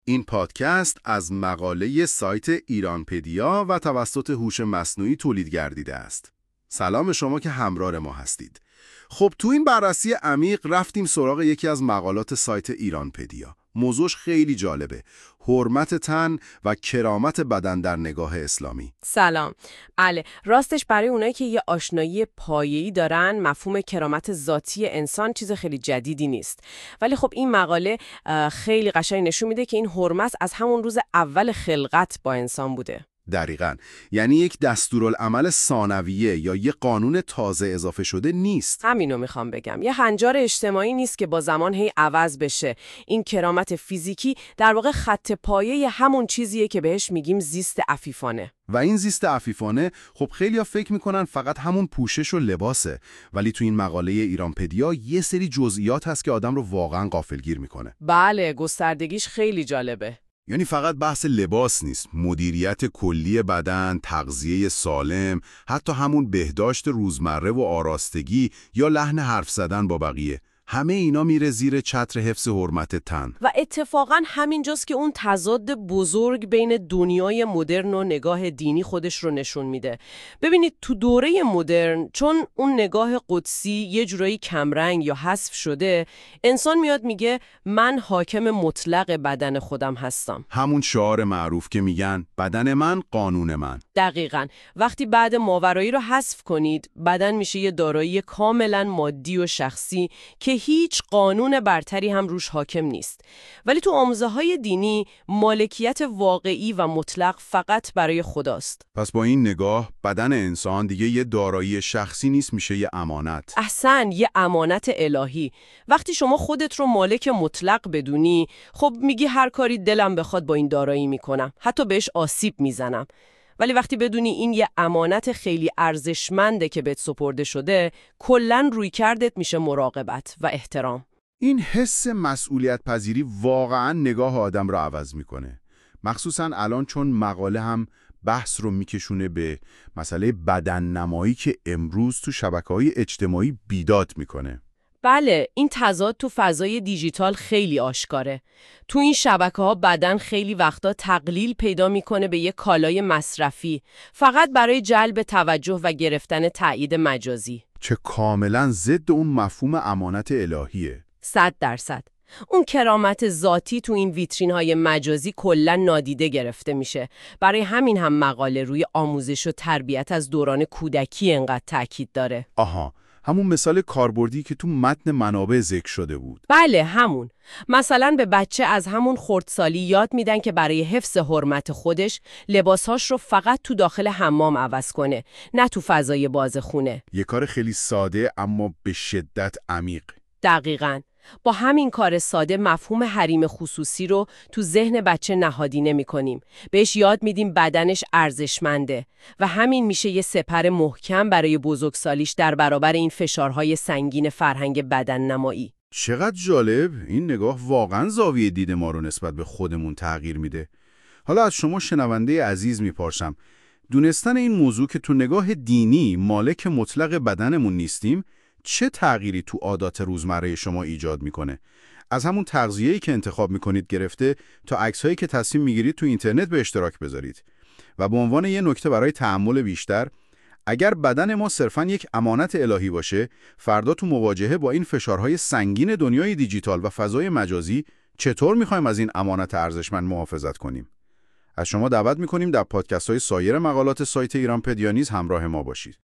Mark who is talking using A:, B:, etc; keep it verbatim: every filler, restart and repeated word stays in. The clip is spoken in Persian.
A: این پادکست از مقاله سایت ایرانپدیا و توسط هوش مصنوعی تولید گردیده است. سلام شما که همراه ما هستید. خب تو این بررسی عمیق رفتیم سراغ یکی از مقالات سایت ایرانپدیا. موضوعش خیلی جالبه. حرمت تن و کرامت بدن در نگاه اسلامی.
B: سلام. بله، راستش برای اونایی که یه آشنایی پایه‌ای دارن، مفهوم کرامت ذاتی انسان چیز خیلی جدیدی نیست. ولی خب این مقاله خیلی قشنگ نشون میده که این حرمت از همون روز اول خلقت با انسان بوده.
A: دقیقاً. یعنی یک دستورالعمل ثانویه یا یک قانون تازه اضافه شده نیست.
B: همینو میخوام بگم. یه هنجار اجتماعی نیست که با زمان هی عوض بشه. این کرامت فیزیکی در واقع خط پایه همون چیزیه که بهش میگیم زیست عفیفانه.
A: و این زیست عفیفانه خب خیلی‌ها فکر میکنن فقط همون پوشش و لباسه، ولی تو این مقاله ایرانپدیا یه سری جزئیات هست که آدم رو واقعاً غافلگیر میکنه.
B: بله، گستردگیش خیلی جالبه.
A: یعنی فقط بحث لباس نیست، مدیریت کلی بدن، تغذیه سالم، حتی همون بهداشت روزمره و آراستگی یا لحن حرف زدن با بقیه، همه اینا میره زیر چتر حفظ حرمت تن.
B: و اتفاقا همینجاست که اون تضاد بزرگ بین دنیای مدرن و نگاه دینی خودش رو نشون میده. ببینید تو دوره مدرن، چون اون نگاه قدسی یه جورایی کمرنگ یا حذف شده، انسان میاد میگه من حاکم مطلق بدن خودم هستم.
A: همون شعار معروف که میگن بدن من قانون من.
B: دقیقاً. وقتی بعد ماورایی رو حذف کنید، بدن میشه یه دارایی کاملا مادی و شخصی که هیچ قانون برتری هم روش حاکم نیست. ولی تو آموزه‌های دینی مالکیت واقعی و مطلق فقط برای خداست.
A: پس با این نگاه بدن انسان دیگه یه دارایی شخصی نیست، میشه یه امانت.
B: احسن، یه امانت الهی. وقتی شما خودت رو مالک مطلق بدونی، خب میگی هر کاری دلم بخواد با این دارایی میکنم، حتی بهش آسیب میزنم. ولی وقتی بدونی این یه امانت خیلی ارزشمنده که بهت سپرده شده، کلاً روی کردت میشه مراقبت و احترام.
A: این حس مسئولیت پذیری واقعاً نگاه آدم رو عوض میکنه. مخصوصاً الان چون مقاله هم بحث رو میکشونه به مسئله بدن نمایی که امروز تو شبکه‌های اجتماعی بیداد میکنه.
B: بله، این تضاد تو فضای دیجیتال خیلی آشکاره. تو این شبکه‌ها بدن خیلی وقتا تقلیل پیدا میکنه به یک کالای مصرفی، فقط برای جلب توجه و گرفتن تایید مجازی.
A: چه کاملا ضد اون مفهوم امانت الهیه.
B: صد درصد. اون کرامت ذاتی تو این ویترین‌های مجازی کلاً نادیده گرفته میشه. برای همین هم مقاله روی آموزش و تربیت از دوران کودکی انقدر تاکید داره.
A: آها، همون مثال کاربردی که تو متن منابع ذکر شده بود.
B: بله، همون. مثلا به بچه از همون خردسالی یاد میدن که برای حفظ حرمت خودش لباسهاش رو فقط تو داخل حمام عوض کنه، نه تو فضای باز خونه.
A: یه کار خیلی ساده اما به شدت عمیق.
B: دقیقاً. با همین کار ساده مفهوم حریم خصوصی رو تو ذهن بچه نهادینه می‌کنیم. بهش یاد میدیم بدنش ارزشمنده و همین میشه یه سپر محکم برای بزرگسالیش در برابر این فشارهای سنگین فرهنگ بدن نمایی.
A: چقدر جالب! این نگاه واقعاً زاویه دید ما رو نسبت به خودمون تغییر میده. حالا از شما شنونده عزیز میپرسم، دونستن این موضوع که تو نگاه دینی مالک مطلق بدنمون نیستیم، چه تغییری تو عادات روزمره شما ایجاد میکنه؟ از همون تغذیه‌ای که انتخاب میکنید گرفته تا عکس‌هایی که تصمیم میگیرید تو اینترنت به اشتراک بذارید. و به عنوان یه نکته برای تأمل بیشتر، اگر بدن ما صرفاً یک امانت الهی باشه، فردا تو مواجهه با این فشارهای سنگین دنیای دیجیتال و فضای مجازی چطور میخوایم از این امانت ارزشمند محافظت کنیم؟ از شما دعوت میکنیم در پادکست‌های سایر مقالات سایت ایرانپدیا نیز همراه ما باشید.